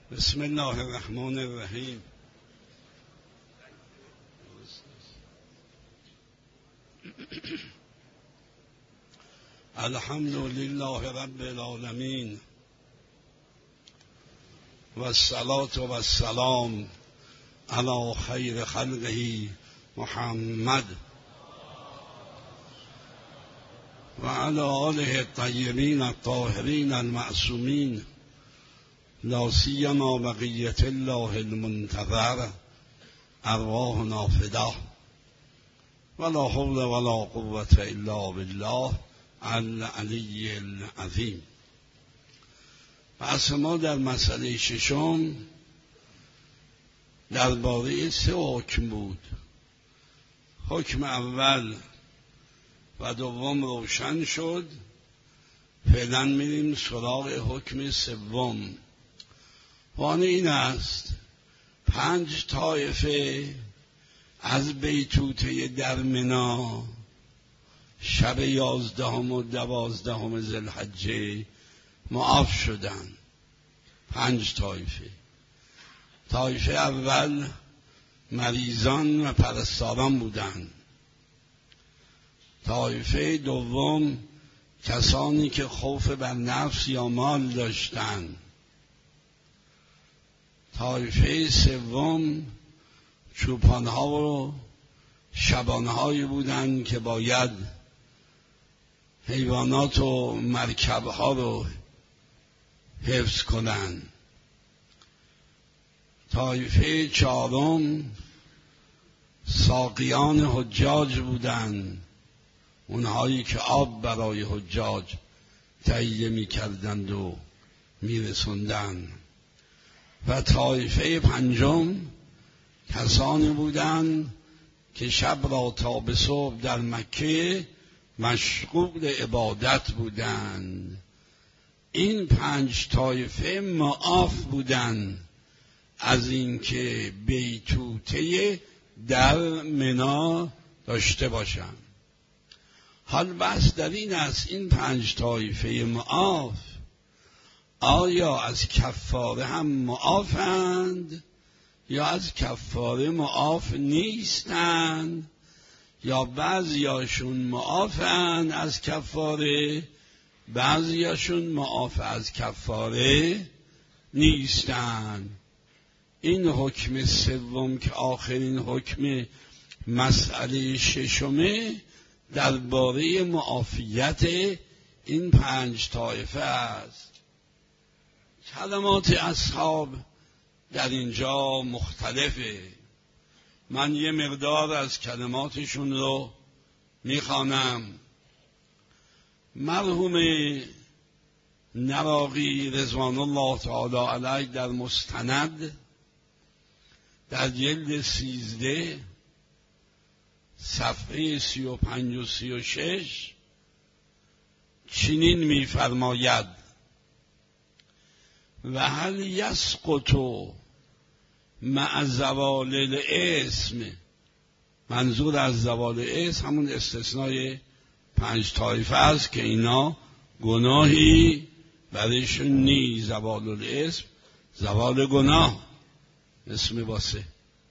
بسم الله الرحمن الرحیم. الحمد لله رب العالمین و الصلاة و السلام علی خیر خلقه محمد و علی آله الطیبین الطاهرین المعصومین، لا سیما بقیة الله المنتظر ارواحنا فداه ولا حول ولا قوة الا بالله العلی العظیم. پس ما در مسئله ششم درباره 3 حکم بود. حکم اول و دوم روشن شد. فعلا میریم سراغ حکم سوم. وان این است 5 طایفه از بیتوته در منا شب 11 و 12 ذوالحجه معاف شدند. 5 طایفه. طایفه اول مریضان و پرستاران بودند. طایفه دوم کسانی که خوف بر نفس یا مال داشتند. طایفه سوم چوپانها و شبانهایی بودند که باید حیوانات و مرکبها رو حفظ کنند. طایفه چهارم ساقیان حجاج بودند، اونهایی که آب برای حجاج تهیه می‌کردند و می‌رسوندند. و طایفه پنجم کسانی بودند که شب را تا به صبح در مکه مشغول عبادت بودند. این 5 طایفه معاف بودند از اینکه بیتوته در منا داشته باشند. حال بحث در این است این 5 طایفه معاف آیا از کفاره هم معافند یا از کفاره معاف نیستند، یا بعضیاشون معافند از کفاره، بعضیاشون معاف از کفاره نیستند. این حکم سوم که آخرین حکم مسئله ششمه درباره معافیت این 5 طایفه است. کلمات اصحاب در اینجا مختلفه. من یه مقدار از کلماتشون رو میخوانم. مرحوم نراقی رضوان الله تعالی علیه در مستند در جلد 13 صفحه 35 و 36 چنین میفرماید: و هل یسقط مع زوال الاسم. منظور از زوال اسم همون استثنای 5 طایفه است که اینا گناهی برایشون نی. زوال الاسم زوال گناه، اسم باسه.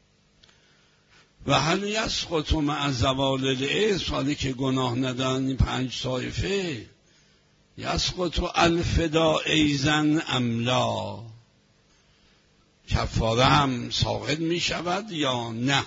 و هل یسقط مع زوال الاسم، حالی که گناه ندارن این 5 طایفه، یسقط الفدا ایزن املا، کفاره هم ساقط می شود یا نه؟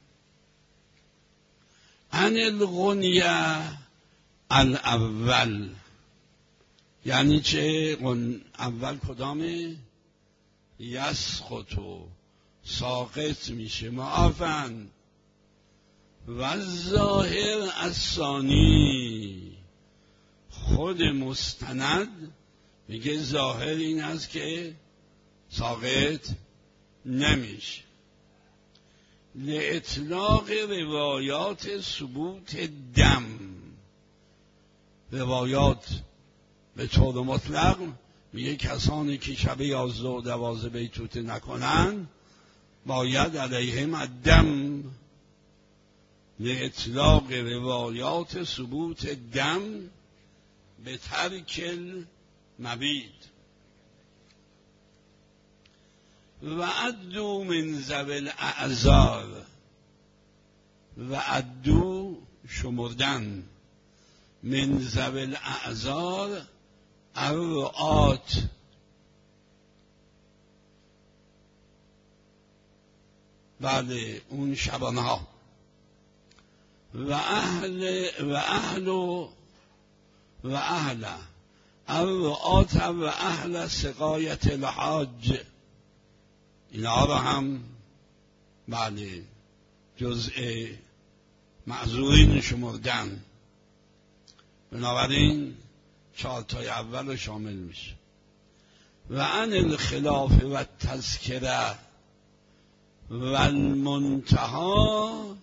ان الغنیه الاول، یعنی چه؟ اول کدامه؟ یسقط، ساقط میشه، معافن. و ظاهر الثانی، خود مستند میگه ظاهر این است که ساقط نمیشه. لاطلاق روایات ثبوت دم، روایات به طور مطلق میگه کسانی که شب 11 و 12 بیتوته نکنن باید علیهم الدم. لاطلاق روایات ثبوت دم به ترک مبید. و عدو من ذوی الاعذار، و عدو شمردن، من ذوی الاعذار الرعات، بله اون شبانها، و اهل الرعات و اهل سقایت الحاج، اینا را هم بله جزء معذورین شمردن. بنابراین 4 تای اول رو شامل میشه. و عن الخلاف و تذکره و المنتها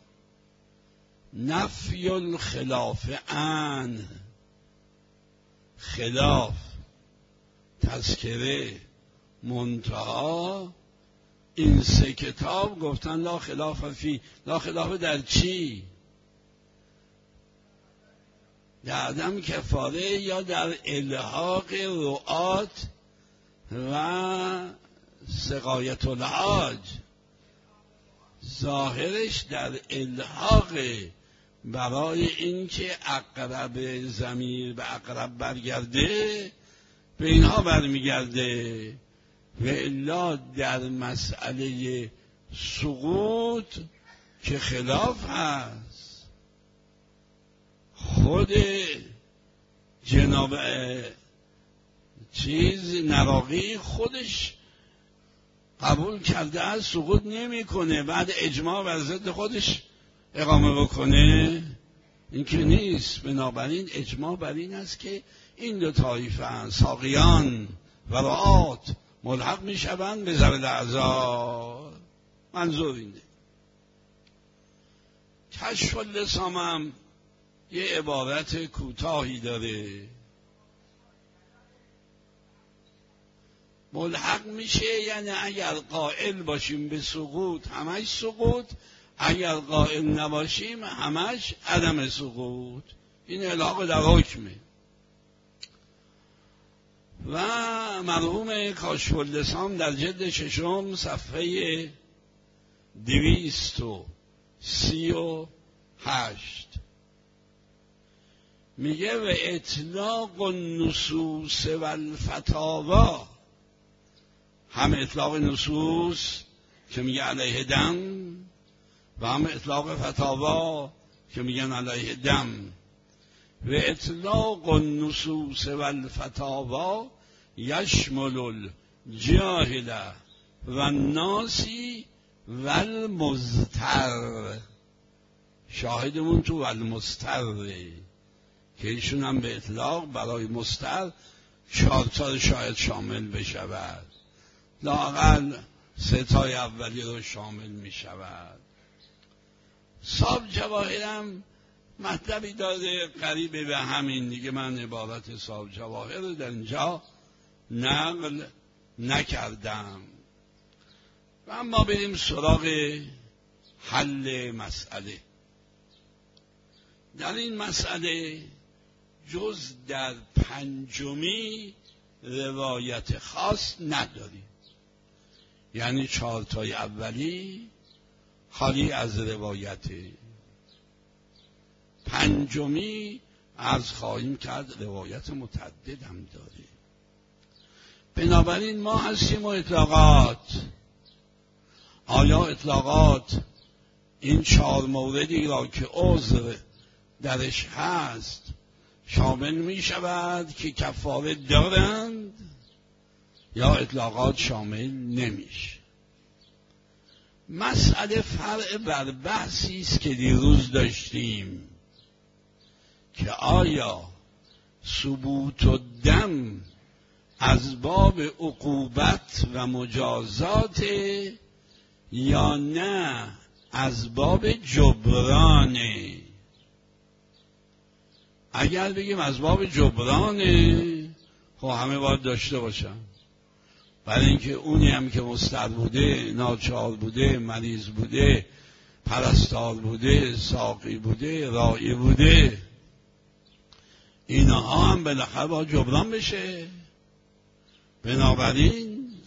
نفی الخلاف عن، خلاف، تذکره، منتها، این 3 کتاب گفتن لا خلاف فی. لا خلاف در چی؟ در عدم کفاره یا در الحاق رعات و سقایت الحاج؟ ظاهرش در الحاق، برای اینکه اقرب ضمیر به اقرب برگرده به اینها برمیگرده، و الا در مسئله سقوط که خلاف هست. خود جناب نراقی خودش قبول کرده از سقوط نمیکنه، بعد اجماع بر ضد خودش اقامه بکنه، این که نیست. بنابراین اجماع بر این است که این 2 طایفه ساقیان و رعات ملحق میشوند به ذوی الاعذار. منظور اینه. کشف اللسان هم یه عبارت کوتاهی داره. ملحق میشه یعنی اگر قائل باشیم به سقوط همش سقوط، اگر قائل نباشیم همش عدم سقوط. این الحاق در حکمه. و مرحوم کاشف اللسان در جلد 6 صفحه 238 میگه و اطلاق النصوص و الفتاوا، هم اطلاق نصوص که میگه علیه دم و هم اطلاق فتاوا که میگن علیه دم. و اطلاق النصوص و الفتاوا یشمل الجاهل و الناسی و المضطر. شاهدمون تو المضطره که ایشون هم به اطلاق برای مضطر 4 تا شاید شامل بشود، لااقل 3 تای اولی رو شامل می شود. صاحب جواهرم مطلبی داره قریبه به همین دیگه. من عبارت صاحب جواهر رو در اینجا نقل نکردم. و اما بریم سراغ حل مسئله. در این مسئله جز در 5می روایت خاص نداریم، یعنی 4 تای اولی خالی از روایته. 5می عرض خواهیم کرد روایت متعدد هم داره. بنابراین ما هستیم و اطلاقات. آیا اطلاقات این 4 موردی را که عذر درش هست شامل می شود که کفاره دارند، یا اطلاقات شامل نمیشه؟ مسئله فرع بر بحثی است که دیروز داشتیم که آیا ثبوت الدم از باب عقوبت و مجازات یا نه از باب جبرانه. اگر بگیم از باب جبرانه، خب همه باید داشته باشن، برای اینکه اونی هم که مضطر بوده، ناچار بوده، مریض بوده، پرستار بوده، ساقی بوده، راعی بوده، اینها هم بالاخره باید جبران بشه. بنابراین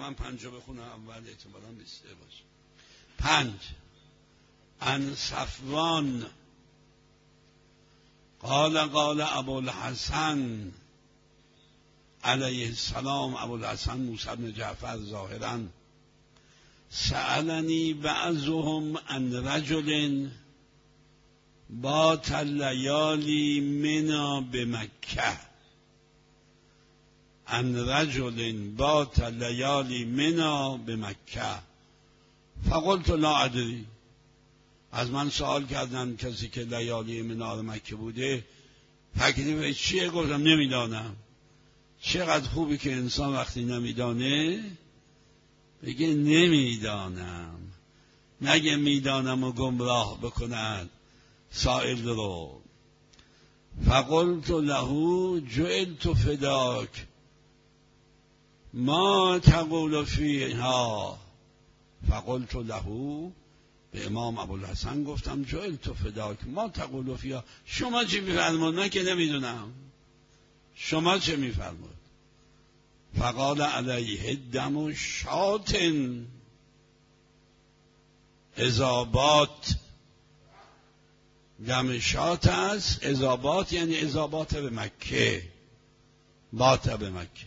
من 5 بخونم اول احتمالاً بیسته باشه. 5 عن صفوان قال ابوالحسن علیه السلام، ابوالحسن موسی بن جعفر ظاهراً، سألنی بعضهم عن رجل بات لیالی منا بمکه، عن رجل بات لیالی منا بمکه فقلت لا ادری. از من سوال کردن کسی که لیالی منا مکه بوده تکلیف چیه؟ گفتم نمیدانم. چقدر خوبی که انسان وقتی نمیدانه بگه نمیدانم، نگه میدانم و گمراه بکند سائل رو. فقلت له جعلت فداک ما تقول فیها. فقلت له، به امام ابوالحسن گفتم جعلت فداک ما تقول فیها، شما چی میفرمود؟ من که نمیدونم، شما چه میفرمود؟ فقال علیه دم شات اذابات، دم شات است، اذابات یعنی اذابات به مکه، بات به مکه.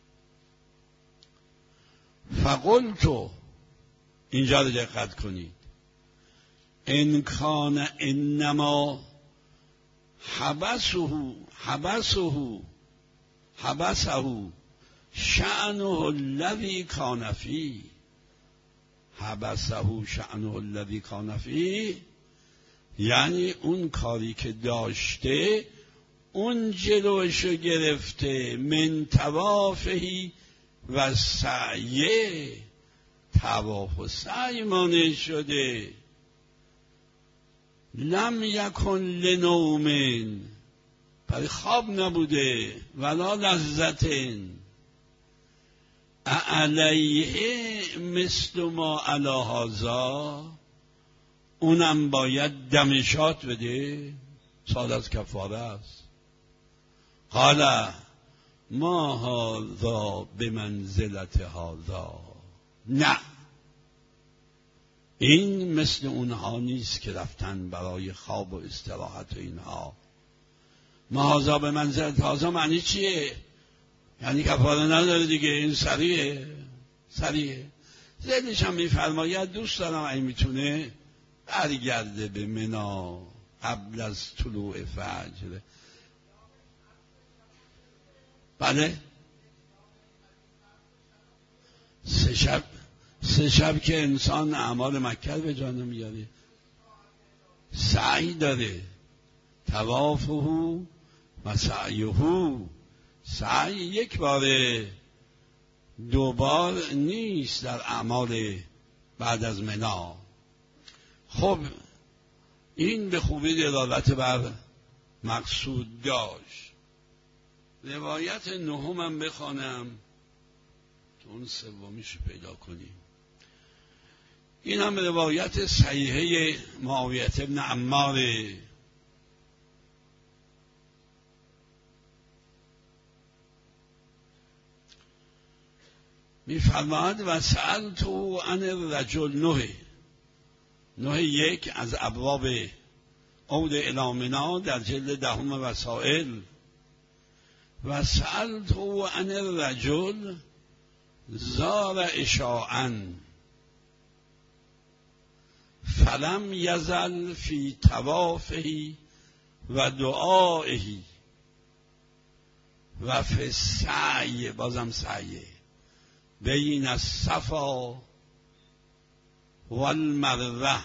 فقلت، اینجا رو دقت کنید، ان کان انما حبسه شأنه الذی کان فیه، حبسه شأنه الذی کان فیه یعنی اون کاری که داشته اون جلوشو گرفته، من توافهی و سعیه، تواف و سعی مانع شده. لم یکن لنوم، برای خواب نبوده، ولا لذتن، علیه مثل ما علی هذا، اونم باید دمشات بده، سال از کفاره است. قال ما هذا بمنزلت هذا، نه این مثل اونها نیست که رفتن برای خواب و استراحت و اینها. ما هذا بمنزلت هذا معنی چیه؟ یعنی کفاره نداره دیگه، این سریعه. زیدش هم میفرماید دوست دارم این میتونه برگرده به منا قبل از طلوع فجر. بله، 3 شب که انسان اعمال مکه به جا نمیاره، سعی داره، توافه و سعیه، سعی 1 باره، 2 بار نیست در اعمال بعد از منا. خب این به خوبی دلالت بر مقصود داشت. روایت 9 هم بخوانم که اون 3میشو پیدا کنیم. این هم روایت صحیحه معاویه بن عمار. می‌فرماید و سألتو عن الرجل 9 1 از ابواب عود الی منی در جلد 10 وسائل. و سألتو عن الرجل زار اشاعا فلم یزل فی توافه و دعائه و فی السعی، بازم سعیه، بین الصفا والمروه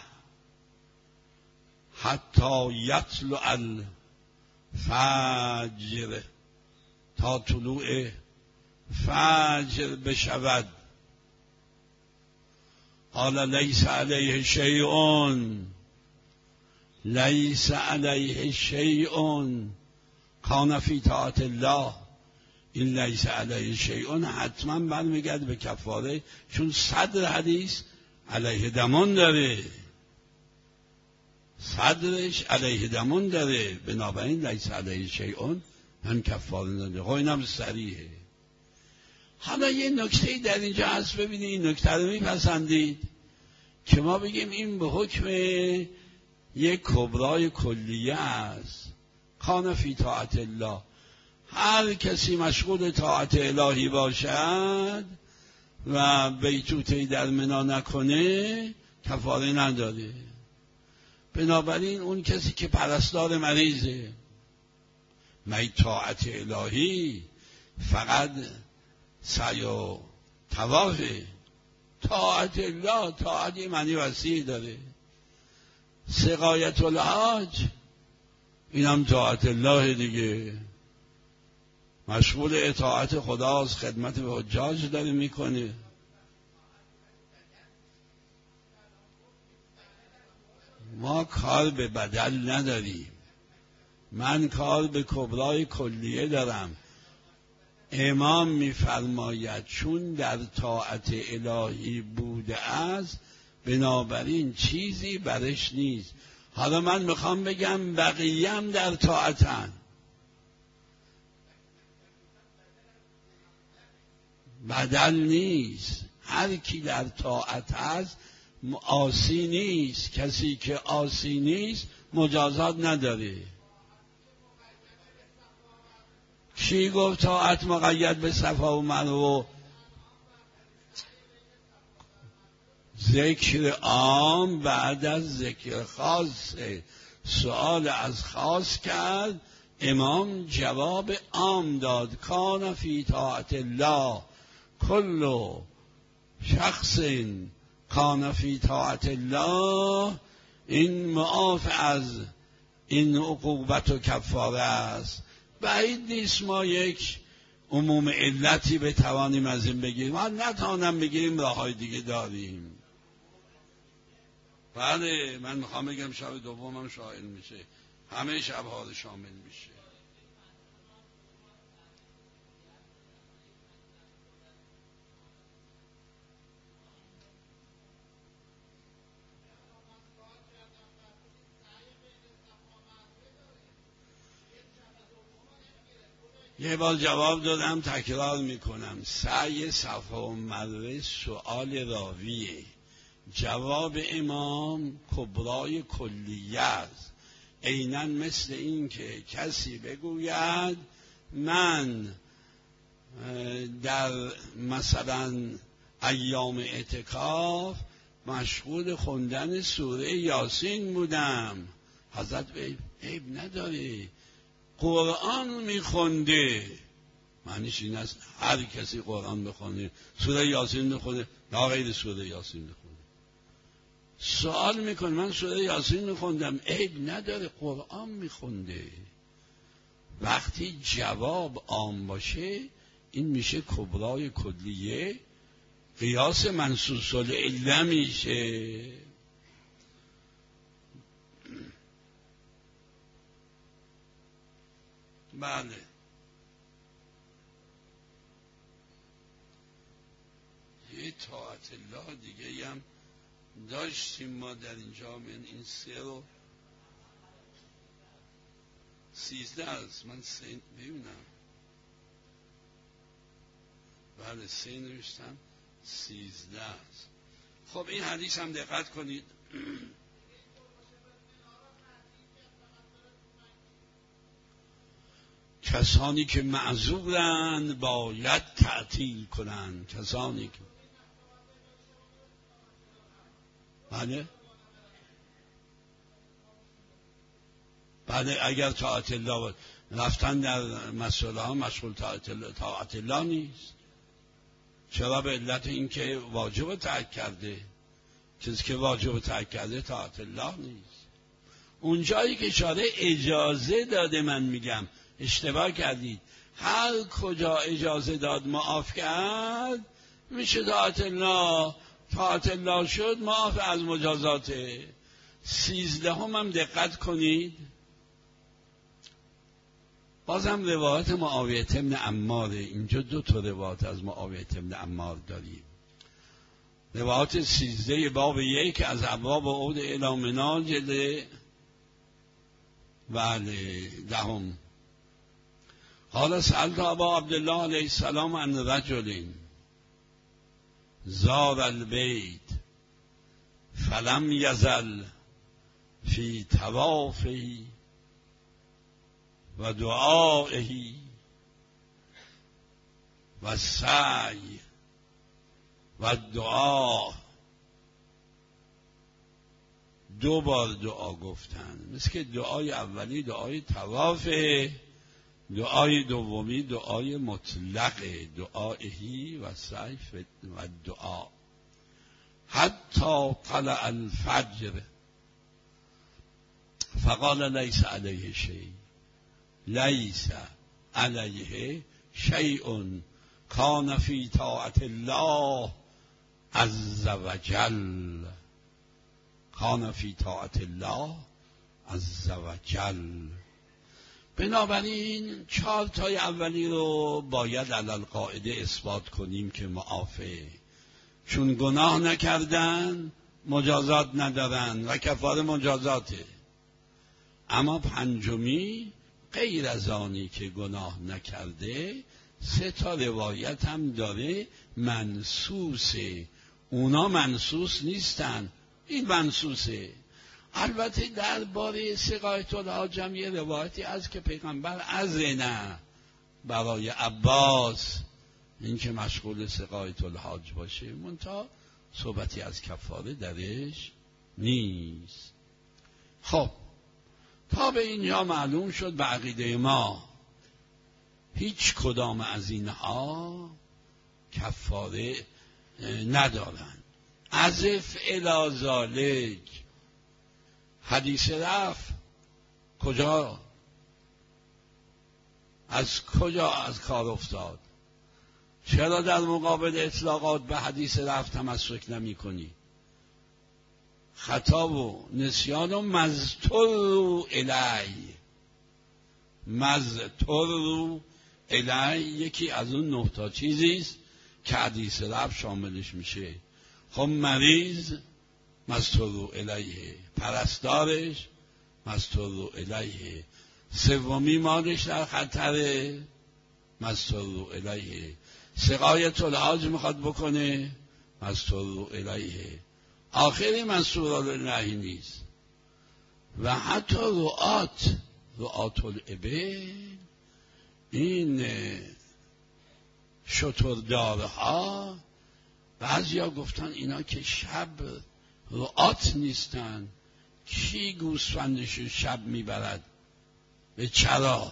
حتی یطلع الفجر، تا طلوع فجر بشود. قال لیس علیه شیء، لیس علیه شیء کان فی طاعت الله. این لیس علیه شیء حتما برمیگرده به کفاره، چون صدر حدیث علیه دمان داره، صدرش علیه دمان داره، بنابراین لیس علیه شیء هم کفاره نداره. خب اینم صریحه. حالا یه نکته در اینجا هست، ببینید این نکته رو میپسندید که ما بگیم این به حکم یک کبرای کلیه است. کان فی طاعت الله، هر کسی مشغول طاعت الهی باشد و بیتوته‌ای در منا نکنه کفاره نداره. بنابراین اون کسی که پرستار مریضه، می طاعت الهی فقط سعی و طوافه. طاعت الله طاعت یه معنی وسیع داره. سقایت الحاج اینم طاعت الله دیگه، مشغول اطاعت خداست، خدمت به حجاج داره میکنه. ما کار به بدل نداریم، من کار به کبرای کلیه دارم. امام میفرماید چون در طاعت الهی بوده است بنابراین چیزی برش نیست. حالا من میخوام بگم بقیه هم در طاعتن، بدل نیست. هر کی در طاعت هست عاصی نیست، کسی که عاصی نیست مجازات نداره. کی گفت طاعت مقید به صفا و مروه؟ ذکر عام بعد از ذکر خاص، سؤال از خاص کرد، امام جواب عام داد. کان فی طاعت الله کل شخص کان فی طاعت الله، این معاف از این عقوبت و کفاره است. بعید نیست ما یک عموم علتی بتوانیم از این بگیریم، ما نتوانم بگیریم، راههای دیگه داریم. بله من میخوام بگم شب دومم شامل میشه، همه شبها رو شامل میشه. یه بار جواب دادم تکرار میکنم، سعی صفا و مروه سؤال راویه، جواب امام کبرای کلیه است. عیناً مثل این که کسی بگوید من در مثلا ایام اعتکاف مشغول خوندن سوره یاسین بودم. حضرت عیب نداره، قرآن میخونده، معنیش این است هر کسی قرآن بخونه، سوره یاسین بخونه، نه غیر سوره یاسین بخونه. سوال میکنه من سوره یاسین میخوندم، عیب نداره، قرآن میخونده. وقتی جواب عام باشه این میشه کبرای کلیه، قیاس منصوص العله میشه. بله یه طاعت الله دیگه هم داشتیم ما در اینجا، من این 3 رو 13 است، من 3 ببینم، بله 3 نوشتم 13 است. خب این حدیث هم دقت کنید. کسانی که معذورند باید تعطیل کنند، کسانی که بله اگر طاعت الله رفتن در مسئله ها مشغول طاعت الله نیست. چرا؟ به علت این که واجب ترک کرده، چیزی که واجب ترک کرده طاعت الله نیست. اون جایی که اشاره اجازه داده، من میگم اشتباه کردید، هر کجا اجازه داد معاف کرد میشه طاعت الله. طاعت الله شد معاف از مجازاته. 13 هم دقت کنید، بازم روایت معاویه بن عمار، اینجا 2 تا روایت از معاویه بن عمار داریم. روایت 13 باب 1 از ابواب عود الی منی جلد 10. قال سألت ابا عبدالله علیه السلام عن رجل زار البیت فلم یزل فی طوافه و دعائه و سعی و دعا. دو بار دعا گفتن، مثل که دعای اولی دعای طوافه، دعای دومی دعای مطلق، دعائهی و سعی و دعا. حتی طلع الفجر فقال لیس علیه شیء، لیس علیه شیء کان فی طاعت الله عز وجل، کان فی طاعت الله عز وجل. بنابراین 4 تای اولی رو باید علی القاعده اثبات کنیم که معافه، چون گناه نکردن مجازات ندارن و کفاره مجازاته. اما 5می غیر از آنی که گناه نکرده 3 تا روایت هم داره منسوسه، اونا منسوس نیستن، این منسوسه. البته درباره سقایت الحاج هم یه روایتی از که پیغمبر اذن برای عباس این که مشغول سقایت الحاج باشه، منتها صحبتی از کفاره درش نیست. خب تا به اینجا معلوم شد به عقیده ما هیچ کدام از اینها کفاره ندارن. عزف الی ذالک، حدیث رفع کجا از کار افتاد؟ چرا در مقابل اطلاقات به حدیث رفع تمسک نمی کنی؟ خطا و نسیان و مضطر الی، مضطر الی یکی از اون 9 تا چیزیست که حدیث رفع شاملش میشه. خب مریض مضطر الیه، پرستارش مضطر الیه، 3 مالش در خطره مضطر الیه، سقایت الحاج میخواد بکنه مضطر الیه، آخری مضطر الیه نیست. و حتی رعات الابل، این شتردارها، بعضیا گفتن اینا که شب رعات نیستن، کی گوسفندش شب میبرد به چرا؟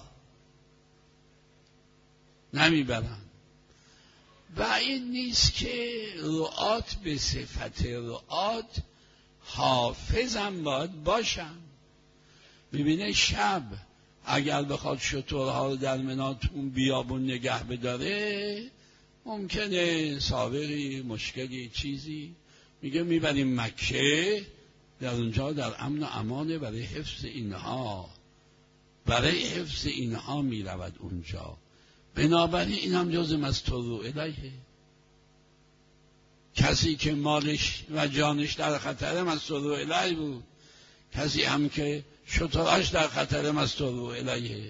نمیبرن. و این نیست که رعات به صفت رعات حافظم باید باشن. ببینه شب اگر بخواد شترها رو در مناتون بیابون نگه بداره، ممکنه سابقی مشکلی چیزی، میگه میبریم مکه، در اونجا در امن و امانه، برای حفظ اینها، برای حفظ اینها میرود اونجا. بنابراین این هم جز مضطر الیه. کسی که مالش و جانش در خطر مضطر الیه بود، کسی هم که شتراش در خطر مضطر الیه.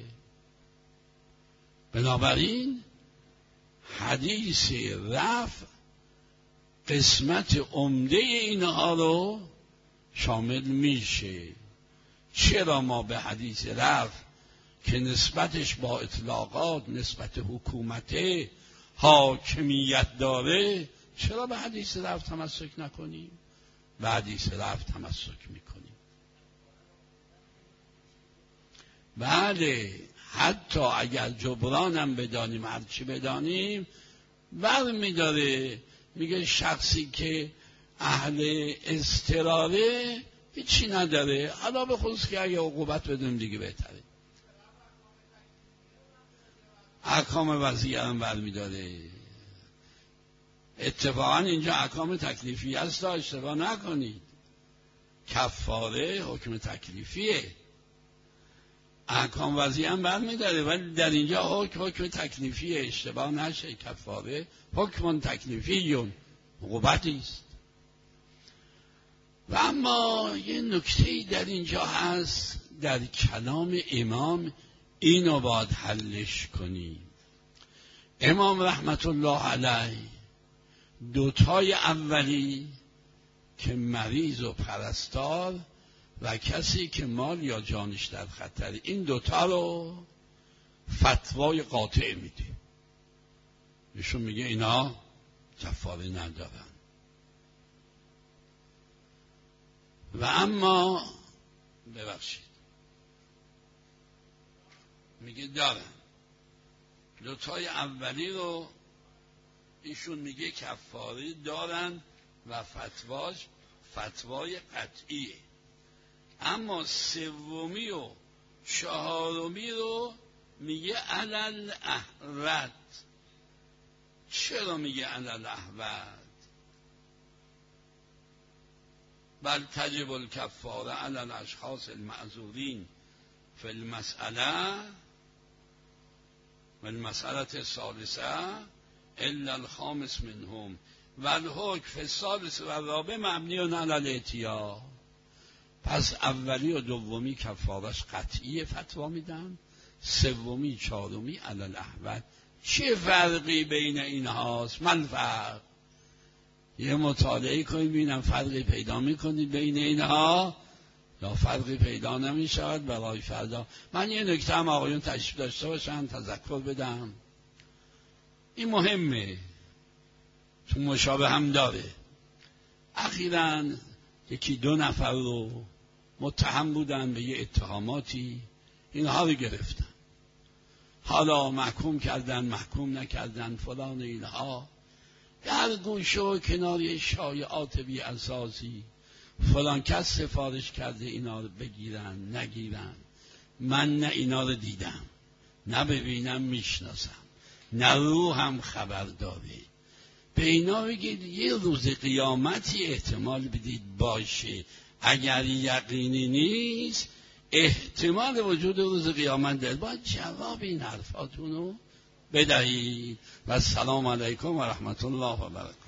بنابراین حدیث رفع قسمت عمده اینها رو شامل میشه. چرا ما به حدیث رفع که نسبتش با اطلاقات، نسبت حکومت حاکمیت داره، چرا به حدیث رفع تمسک نکنیم؟ به حدیث رفع تمسک میکنیم. بله، حتی اگر جبرانم بدانیم، هرچی بدانیم، برمیداره میگه شخصی که اهل اضطراره هیچی نداره، حالا به خصوص که اگه عقوبت بدونیم دیگه بهتره. احکام وضعیه هم برمیداره. اتفاقا اینجا احکام تکلیفی هست، اشتباه نکنید. کفاره حکم تکلیفیه، احکام وضعیه هم برمیداره، ولی در اینجا حکم تکلیفیه، اشتباه نشه. کفاره حکم تکلیفیون، عقوبتی است. و اما یه نکته‌ای در اینجا هست، در کلام امام اینو باید حلش کنیم. امام رحمت الله علیه دوتای اولی که مریض و پرستار و کسی که مال یا جانش در خطر، این دوتا رو فتوای قاطع میده. ایشون میگه اینا کفاره ندارن. و اما ببخشید میگه دارن. دوتای اولی رو ایشون میگه کفاره دارن و فتواش فتوای قطعیه. اما سومی و چهارمی رو میگه علل احرد. چرا میگه علل احرد؟ بل تجب الکفاره علی الاشخاص المعذورین فی المسئله و المسئله الثالثه الا الخامس منهم و الحکم فی الثالث و الرابع مبنی علی الاحتیاط. پس اولی و دومی کفارش قطعی فتوا میدن، سومی چهارمی علی الاحوط. چه فرقی بین اینهاست؟ من فرق یه مطالعه کنید ببینم فرقی پیدا میکنید بین اینها یا فرقی پیدا نمیشود. برای فردا من یه نکته هم آقایون تشریف داشته باشن تذکر بدم، این مهمه چون مشابه هم داره. اخیراً یکی دو نفر رو متهم بودن به یه اتهاماتی، اینها رو گرفتن، حالا محکوم کردن محکوم نکردن فلان. اینها در گوشه و کناری شایعات بی اساسی فلان کس سفارش کرده اینا رو بگیرن نگیرن. من نه اینا رو دیدم نه ببینم میشناسم نه روحم خبر داره. به اینا بگید یه روز قیامتی احتمال بدید باشه، اگر یقینی نیست احتمال وجود روز قیامت داره، باید جواب این حرفاتونو بدهید. و السلام علیکم و رحمت الله و برکاته.